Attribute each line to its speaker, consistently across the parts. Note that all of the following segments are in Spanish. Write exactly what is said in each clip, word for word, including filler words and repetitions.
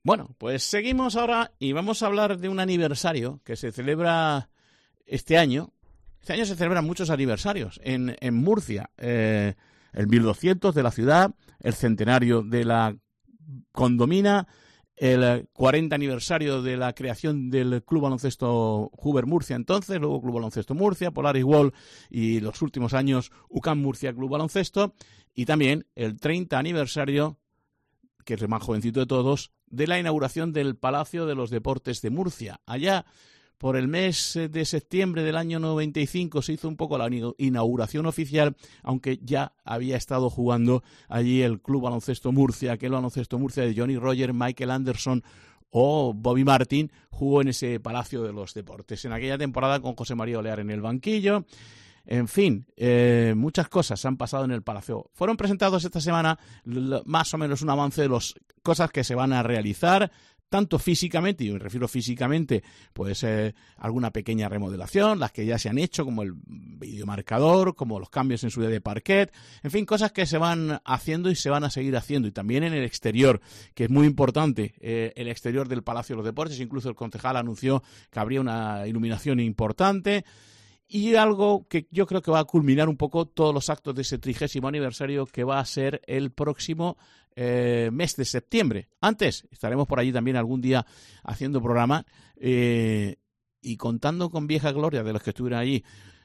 Speaker 1: Bueno, pues seguimos ahora y vamos a hablar de un aniversario que se celebra este año. Este año se celebran muchos aniversarios en, en Murcia. Eh, el mil doscientos de la ciudad, el centenario de la condomina, el cuarenta aniversario de la creación del Club Baloncesto Huber Murcia entonces, luego Club Baloncesto Murcia, Polaris Wall y los últimos años U C A M Murcia Club Baloncesto, y también el treinta aniversario, que es el más jovencito de todos, de la inauguración del Palacio de los Deportes de Murcia. Allá por el mes de septiembre del año noventa y cinco se hizo un poco la inauguración oficial, aunque ya había estado jugando allí el Club Baloncesto Murcia, aquel Baloncesto Murcia de Johnny Rogers, Michael Anderson o Bobby Martin, jugó en ese Palacio de los Deportes. En aquella temporada con José María Olear en el banquillo. En fin, eh, muchas cosas han pasado en el Palacio. Fueron presentados esta semana l- más o menos un avance de las cosas que se van a realizar, tanto físicamente, y me refiero físicamente, pues eh, alguna pequeña remodelación, las que ya se han hecho, como el videomarcador, como los cambios en su día de parquet, en fin, cosas que se van haciendo y se van a seguir haciendo. Y también en el exterior, que es muy importante, eh, el exterior del Palacio de los Deportes, incluso el concejal anunció que habría una iluminación importante. Y algo que yo creo que va a culminar un poco todos los actos de ese trigésimo aniversario, que va a ser el próximo eh, mes de septiembre. Antes estaremos por allí también algún día haciendo programa eh, y contando con vieja gloria de los que estuvieron allí.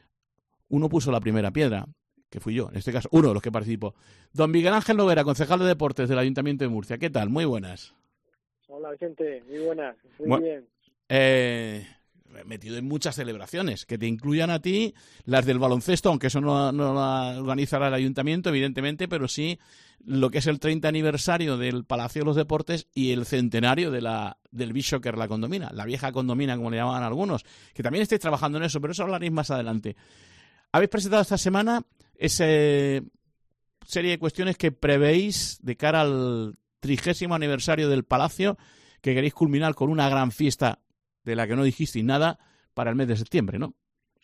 Speaker 1: Uno puso la primera piedra, que fui yo, en este caso, uno de los que participó. Don Miguel Ángel Lovera, concejal de Deportes del Ayuntamiento de Murcia. ¿Qué tal? Muy buenas.
Speaker 2: Hola, Vicente. Muy buenas. Muy
Speaker 1: bueno,
Speaker 2: bien.
Speaker 1: Eh... metido en muchas celebraciones, que te incluyan a ti, las del baloncesto, aunque eso no, no lo organizará el ayuntamiento, evidentemente, pero sí lo que es el treinta aniversario del Palacio de los Deportes y el centenario de la del Bishoker, la condomina, la vieja condomina, como le llamaban algunos, que también estáis trabajando en eso, pero eso hablaréis más adelante. Habéis presentado esta semana esa serie de cuestiones que prevéis de cara al trigésimo aniversario del Palacio, que queréis culminar con una gran fiesta de la que no dijisteis nada para el mes de septiembre, ¿no?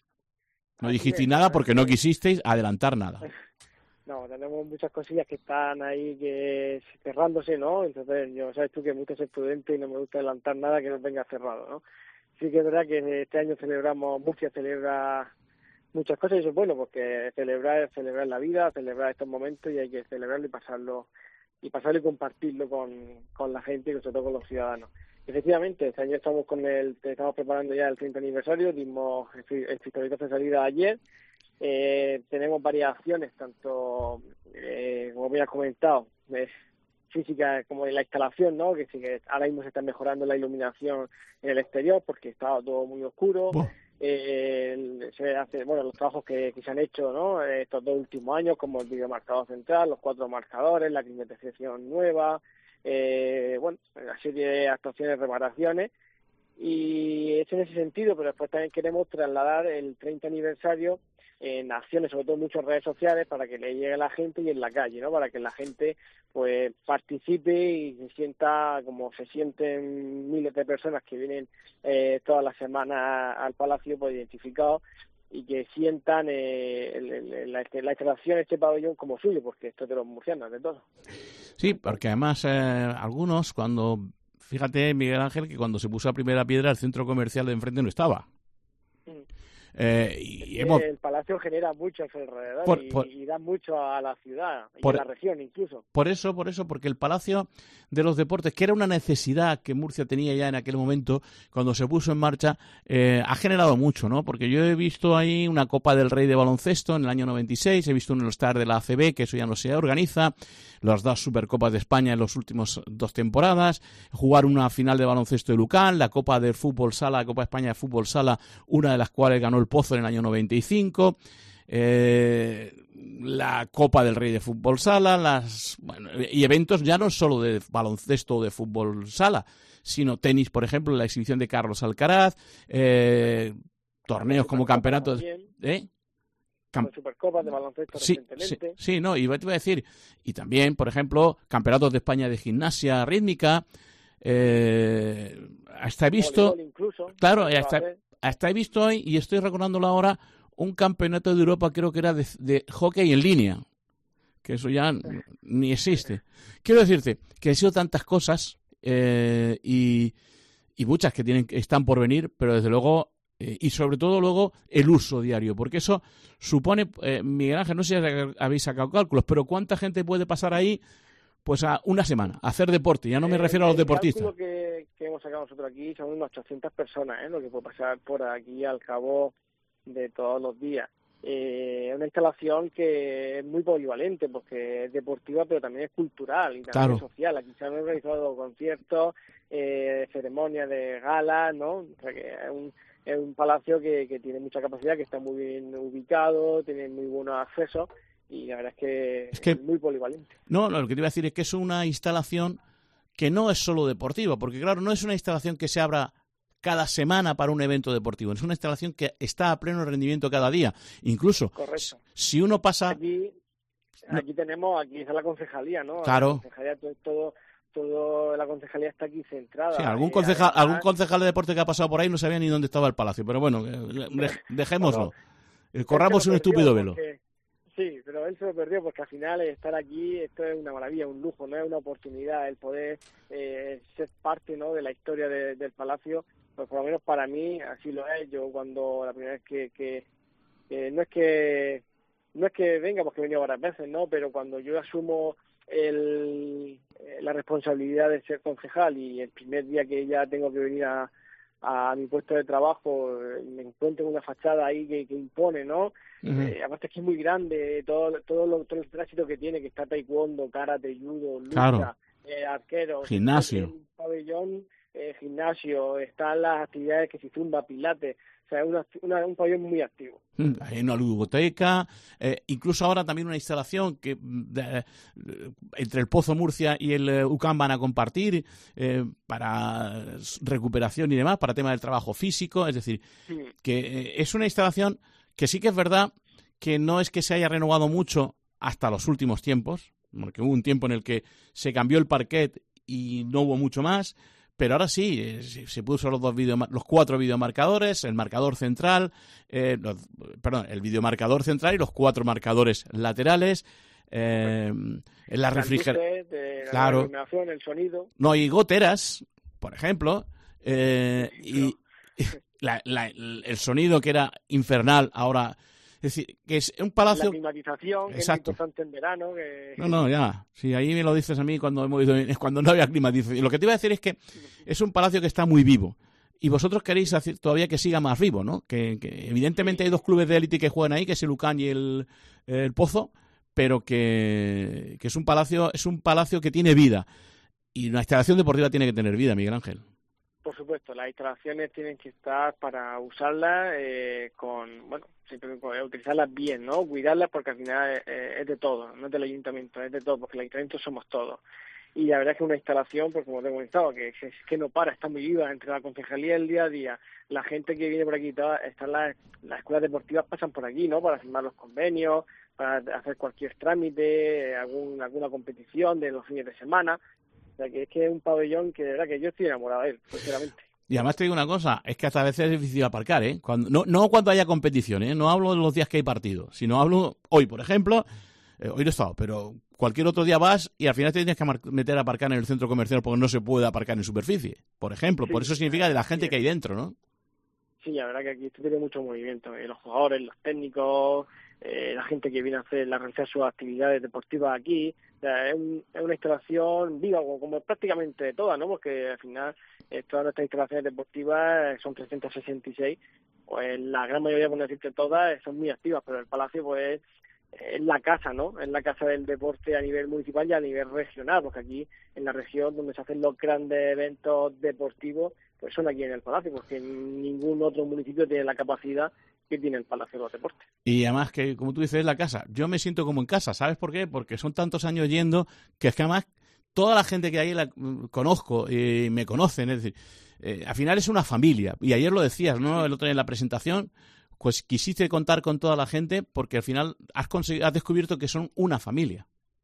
Speaker 1: No dijisteis nada porque no quisisteis adelantar nada.
Speaker 2: No, tenemos muchas cosillas que están ahí que cerrándose, ¿no? Entonces, yo sabes tú que me gusta ser prudente y no me gusta adelantar nada que no venga cerrado, ¿no? Sí que es verdad que este año celebramos, Murcia celebra muchas cosas y eso es bueno, porque celebrar es celebrar la vida, celebrar estos momentos y hay que celebrarlo y pasarlo y pasarlo y compartirlo con, con la gente y sobre todo con los ciudadanos. Efectivamente, este año estamos con el, estamos preparando ya el treinta aniversario, dimos el pistoletazo de salida ayer, eh, tenemos varias acciones, tanto, eh, como me has comentado, eh, física como en la instalación, ¿no? Que sí que ahora mismo se está mejorando la iluminación en el exterior porque estaba todo muy oscuro. Oh. Eh, se hace, bueno, los trabajos que, que se han hecho, ¿no? Estos dos últimos años, como el videomarcador central, los cuatro marcadores, la climatización nueva. Eh, bueno, una serie de actuaciones, reparaciones, y es en ese sentido, pero después también queremos trasladar el treinta aniversario en acciones, sobre todo en muchas redes sociales, para que le llegue a la gente y en la calle, ¿no? Para que la gente pues participe y se sienta como se sienten miles de personas que vienen eh, todas las semanas al Palacio, pues identificados, y que sientan eh, el, el, la, la instalación de este pabellón como suyo, porque esto es de los murcianos, de todo.
Speaker 1: Sí, porque además eh, algunos, cuando, fíjate Miguel Ángel, que cuando se puso la primera piedra el centro comercial de enfrente no estaba.
Speaker 2: Mm.
Speaker 1: Eh, y
Speaker 2: es
Speaker 1: hemos...
Speaker 2: El Palacio genera mucho a su alrededor
Speaker 1: por,
Speaker 2: y,
Speaker 1: por...
Speaker 2: y da mucho a la ciudad y
Speaker 1: por...
Speaker 2: a la región incluso.
Speaker 1: Por eso, por eso, porque el Palacio de los Deportes, que era una necesidad que Murcia tenía ya en aquel momento, cuando se puso en marcha, eh, ha generado mucho, ¿no? Porque yo he visto ahí una Copa del Rey de baloncesto en el año noventa y seis, he visto un All-Star de la A C B, que eso ya no se organiza, las dos Supercopas de España en las últimas dos temporadas, jugar una final de baloncesto de Lucan, la Copa de Fútbol Sala, la Copa de España de Fútbol Sala, una de las cuales ganó el Pozo en el año noventa y cinco, eh, la Copa del Rey de Fútbol Sala, las bueno, y eventos ya no solo de baloncesto o de fútbol sala, sino tenis, por ejemplo, la exhibición de Carlos Alcaraz, eh, torneos como campeonatos, ¿eh?
Speaker 2: Camp- Supercopas de baloncesto
Speaker 1: sí,
Speaker 2: recientemente.
Speaker 1: Sí, sí, no, y te iba a decir, y también, por ejemplo, campeonatos de España de gimnasia rítmica, eh, hasta he visto,
Speaker 2: incluso,
Speaker 1: claro, hasta, hasta he visto hoy, y estoy recordándolo ahora, un campeonato de Europa, creo que era de, de hockey en línea, que eso ya ni existe. Quiero decirte que han sido tantas cosas eh, y, y muchas que tienen están por venir, pero desde luego, eh, y sobre todo luego el uso diario, porque eso supone, eh, Miguel Ángel, no sé si habéis sacado cálculos, pero ¿cuánta gente puede pasar ahí pues a una semana a hacer deporte? Ya no me
Speaker 2: Eh,
Speaker 1: refiero a los
Speaker 2: el
Speaker 1: deportistas.
Speaker 2: El cálculo que, que hemos sacado nosotros aquí son unas ochocientas personas, ¿eh? Lo que puede pasar por aquí al cabo de todos los días. Eh, una instalación que es muy polivalente porque es deportiva pero también es cultural y también
Speaker 1: Claro.
Speaker 2: es social. Aquí se han organizado conciertos, eh, ceremonias de gala, ¿no? O sea que es un, es un palacio que, que tiene mucha capacidad, que está muy bien ubicado, tiene muy buenos accesos y la verdad es que
Speaker 1: es, que,
Speaker 2: es muy polivalente.
Speaker 1: No, no, lo que te iba a decir es que es una instalación que no es solo deportiva, porque claro, no es una instalación que se abra cada semana para un evento deportivo. Es una instalación que está a pleno rendimiento cada día. Incluso,
Speaker 2: Correcto.
Speaker 1: si uno pasa...
Speaker 2: Aquí, aquí tenemos, aquí está la concejalía, ¿no?
Speaker 1: Claro.
Speaker 2: La concejalía, todo, todo, todo la concejalía está aquí centrada.
Speaker 1: Sí, algún
Speaker 2: eh,
Speaker 1: concejal,
Speaker 2: además...
Speaker 1: algún concejal de deporte que ha pasado por ahí no sabía ni dónde estaba el palacio. Pero bueno, dejémoslo. Bueno, corramos un estúpido velo.
Speaker 2: Porque... Sí, pero él se lo perdió porque al final estar aquí, esto es una maravilla, un lujo, no es una oportunidad el poder eh, ser parte, ¿no?, de la historia de, del palacio. Pues por lo menos para mí así lo es. Yo cuando la primera vez que, que, que no es que no es que venga porque he venido varias veces, no, pero cuando yo asumo el, la responsabilidad de ser concejal y el primer día que ya tengo que venir a, a mi puesto de trabajo me encuentro una fachada ahí que, que impone, ¿no? Uh-huh. Eh, aparte es que es muy grande todo todo, lo, todo el tránsito que tiene, que está taekwondo, karate, judo, lucha,
Speaker 1: claro.
Speaker 2: eh, arquero,
Speaker 1: gimnasio,
Speaker 2: el pabellón, eh, gimnasio, están las actividades que si zumba, pilates, o sea, es una, una, un pabellón muy activo.
Speaker 1: Hay una ludoteca, eh, incluso ahora también una instalación que de, de, entre el Pozo Murcia y el eh, U C A M van a compartir eh, para recuperación y demás, para tema del trabajo físico, es decir, sí. que eh, es una instalación que sí que es verdad que no es que se haya renovado mucho hasta los últimos tiempos, porque hubo un tiempo en el que se cambió el parquet y no hubo mucho más. Pero ahora sí, eh, se puso los dos video, los cuatro videomarcadores, el marcador central, eh, los, perdón, el videomarcador central y los cuatro marcadores laterales, eh, la refrigeración, claro,
Speaker 2: la el sonido.
Speaker 1: No hay goteras, por ejemplo, eh, y la, la, el sonido que era infernal ahora. Es decir, que es un palacio...
Speaker 2: La climatización, que es importante en verano. Que...
Speaker 1: No, no, ya. Sí, ahí me lo dices a mí cuando hemos ido, es cuando no había climatización. Lo que te iba a decir es que es un palacio que está muy vivo. Y vosotros queréis hacer todavía que siga más vivo, ¿no? Que, que evidentemente sí. Hay dos clubes de élite que juegan ahí, que es el U C A M y el, el Pozo, pero que, que es un palacio, es un palacio que tiene vida. Y una instalación deportiva tiene que tener vida, Miguel Ángel.
Speaker 2: Por supuesto, las instalaciones tienen que estar para usarlas eh, con, bueno, siempre utilizarlas bien, ¿no? Cuidarlas porque al final eh, es de todo, no es del ayuntamiento, es de todo, porque el ayuntamiento somos todos. Y la verdad es que una instalación, pues como te he comentado, que, que, que no para, está muy viva entre la concejalía y el día a día. La gente que viene por aquí, todas, están las, las escuelas deportivas pasan por aquí, ¿no? Para firmar los convenios, para hacer cualquier trámite, algún, alguna competición de los fines de semana. O sea, que es que es un pabellón que de verdad que yo estoy enamorado de él, sinceramente.
Speaker 1: Y además te digo una cosa, es que hasta a veces es difícil aparcar, ¿eh? Cuando, no, no cuando haya competición, ¿eh? No hablo de los días que hay partido, sino hablo hoy, por ejemplo, eh, hoy no he estado, pero cualquier otro día vas y al final te tienes que meter a aparcar en el centro comercial porque no se puede aparcar en superficie, por ejemplo. Sí, por eso significa de la gente sí, que hay dentro, ¿no?
Speaker 2: Sí, la verdad que aquí esto tiene mucho movimiento, ¿eh? Los jugadores, los técnicos, eh, la gente que viene a hacer, a realizar sus actividades deportivas aquí. O sea, es, un, es una instalación viva, como, como prácticamente todas, ¿no? Porque al final eh, todas nuestras instalaciones deportivas son trescientos sesenta y seis, pues la gran mayoría, por no decirte todas, son muy activas, pero el Palacio pues es la casa, ¿no? Es la casa del deporte a nivel municipal y a nivel regional, porque aquí en la región donde se hacen los grandes eventos deportivos, pues son aquí en el Palacio, porque ningún otro municipio tiene la capacidad que tiene el Palacio de los Deportes.
Speaker 1: Y además que, como tú dices, es la casa. Yo me siento como en casa, ¿sabes por qué? Porque son tantos años yendo que es que además toda la gente que ahí la conozco y me conocen, es decir, eh, al final es una familia. Y ayer lo decías, ¿no? El otro día en la presentación, pues quisiste contar con toda la gente porque al final has, conseguido, has descubierto que son una familia.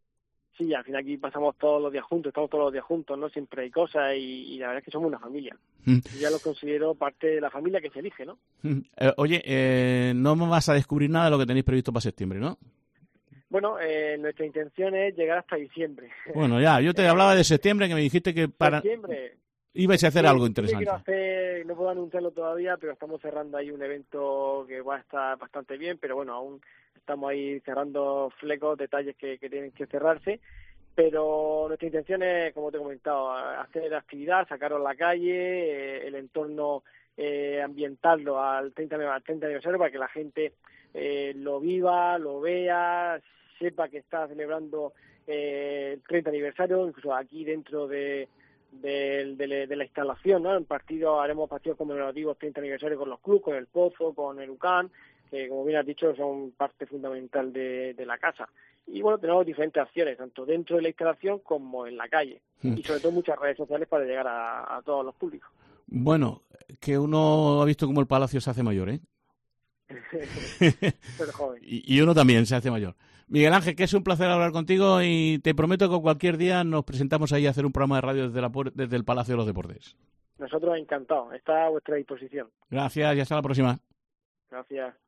Speaker 2: Sí, al final aquí pasamos todos los días juntos, estamos todos los días juntos, ¿no? Siempre hay cosas y, y la verdad es que somos una familia. Mm. Y ya lo considero parte de la familia que se elige, ¿no?
Speaker 1: Mm. Eh, oye, eh, no me vas a descubrir nada de lo que tenéis previsto para septiembre, ¿no?
Speaker 2: Bueno, eh, nuestra intención es llegar hasta diciembre.
Speaker 1: Bueno, ya, yo te hablaba de septiembre, que me dijiste que para...
Speaker 2: Septiembre.
Speaker 1: Ibais a hacer
Speaker 2: Sí,
Speaker 1: algo
Speaker 2: sí,
Speaker 1: interesante.
Speaker 2: Quiero hacer, no puedo anunciarlo todavía, pero estamos cerrando ahí un evento que va a estar bastante bien, pero bueno, aún estamos ahí cerrando flecos, detalles que, que tienen que cerrarse. Pero nuestra intención es, como te he comentado, hacer actividad, sacarlo a la calle, eh, el entorno, eh, ambientarlo al treinta, al treinta aniversario para que la gente eh, lo viva, lo vea, sepa que está celebrando eh, el treinta aniversario, incluso aquí dentro de, de, de, de la instalación, ¿no? En partido haremos partidos conmemorativos treinta aniversario con los clubes, con el Pozo, con el U C A N, que como bien has dicho son parte fundamental de, de la casa. Y bueno, tenemos diferentes acciones, tanto dentro de la instalación como en la calle. Y sobre todo muchas redes sociales para llegar a, a todos los públicos.
Speaker 1: Bueno, que uno ha visto cómo el Palacio se hace mayor, ¿eh?
Speaker 2: Pero joven.
Speaker 1: y, y uno también se hace mayor. Miguel Ángel, que es un placer hablar contigo y te prometo que cualquier día nos presentamos ahí a hacer un programa de radio desde, la, desde el Palacio de los Deportes.
Speaker 2: Nosotros encantados, está a vuestra disposición.
Speaker 1: Gracias y hasta la próxima.
Speaker 2: Gracias.